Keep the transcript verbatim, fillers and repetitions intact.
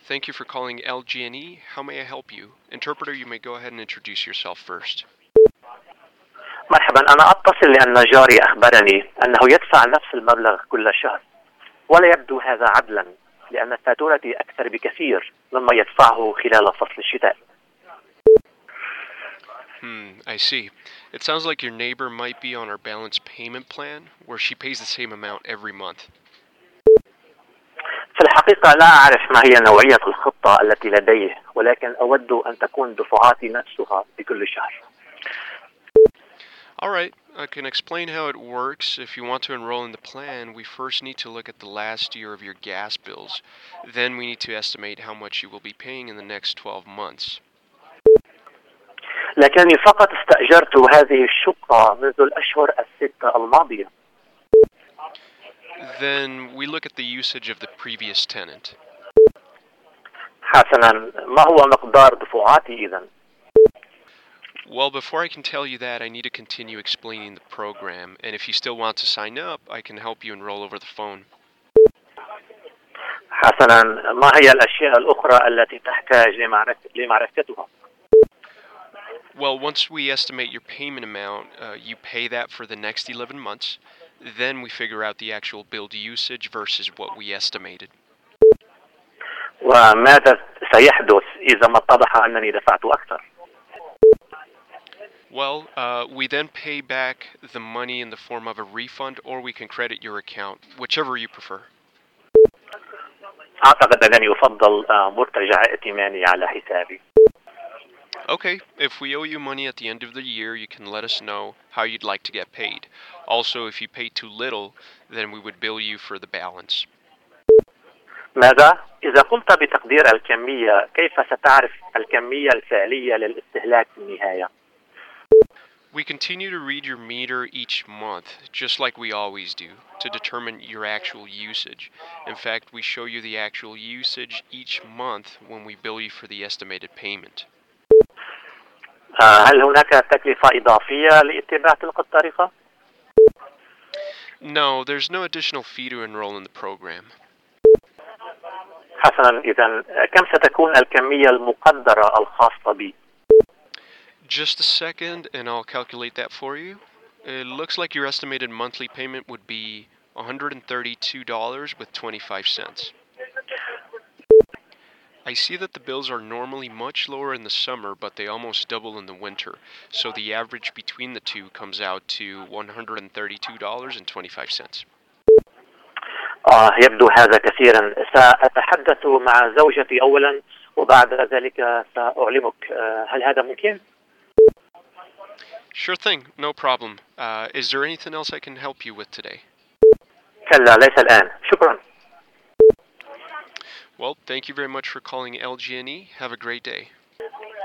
Thank you for calling L G N E. How may I help you? Interpreter, you may go ahead and introduce yourself first. مرحبا، أنا أتصل لأن جاري أخبرني أنه يدفع نفس المبلغ كل شهر، ولا يبدو هذا عدلا لأن فاتورتي أكثر بكثير مما يدفعه خلال فصل الشتاء. Hmm, I see. It sounds like your neighbor might be on our balance payment plan, where she pays the same amount every month. في الحقيقة لا أعرف ما هي نوعية الخطة التي لديه، ولكن أود أن تكون دفعاتي نفسها بكل شهر. Alright, I can explain how it works. If you want to enroll in the plan, we first need to look at the last year of your gas bills. Then we need to estimate how much you will be paying in the next twelve months. لكنني فقط استأجرت هذه الشقة منذ الأشهر الستة الماضية. Then we look at the usage of the previous tenant. حسنا، ما هو مقدار دفعاتي إذن؟ Well, before I can tell you that, I need to continue explaining the program, and if you still want to sign up, I can help you enroll over the phone. حسنا، ما هي الأشياء الأخرى التي تحتاج لمعرفتها؟ Well, once we estimate your payment amount, uh, you pay that for the next eleven months. Then we figure out the actual billed usage versus what we estimated. وماذا سيحدث إذا ما اتضح أنني دفعت أكثر؟ Well, uh, we then pay back the money in the form of a refund, or we can credit your account, whichever you prefer. أعتقد أنني أفضل مرتجع ائتماني على حسابي. Okay, if we owe you money at the end of the year, you can let us know how you'd like to get paid. Also, if you pay too little, then we would bill you for the balance. ماذا؟ إذا قمت بتقدير الكمية، كيف ستعرف الكمية الفعلية للاستهلاك في النهاية؟ We continue to read your meter each month, just like we always do, to determine your actual usage. In fact, we show you the actual usage each month when we bill you for the estimated payment. هل هناك تكلفة إضافية لاتباع تلك الطريقة؟ No, there's no additional fee to enroll in the program. حسنا، إذن كم ستكون الكمية المقدرة الخاصة بي؟ Just a second, and I'll calculate that for you. It looks like your estimated monthly payment would be one hundred thirty-two dollars with twenty-five cents. I see that the bills are normally much lower in the summer, but they almost double in the winter. So the average between the two comes out to one hundred thirty-two dollars and twenty-five cents. آه يبدو هذا كثيرا. سأتحدث مع زوجتي أولا وبعد ذلك سأعلمك. آه هل هذا ممكن؟ Sure thing, no problem. Uh, is there anything else I can help you with today? كلا، ليس الآن. شكرا. Well, thank you very much for calling L G N E. Have a great day.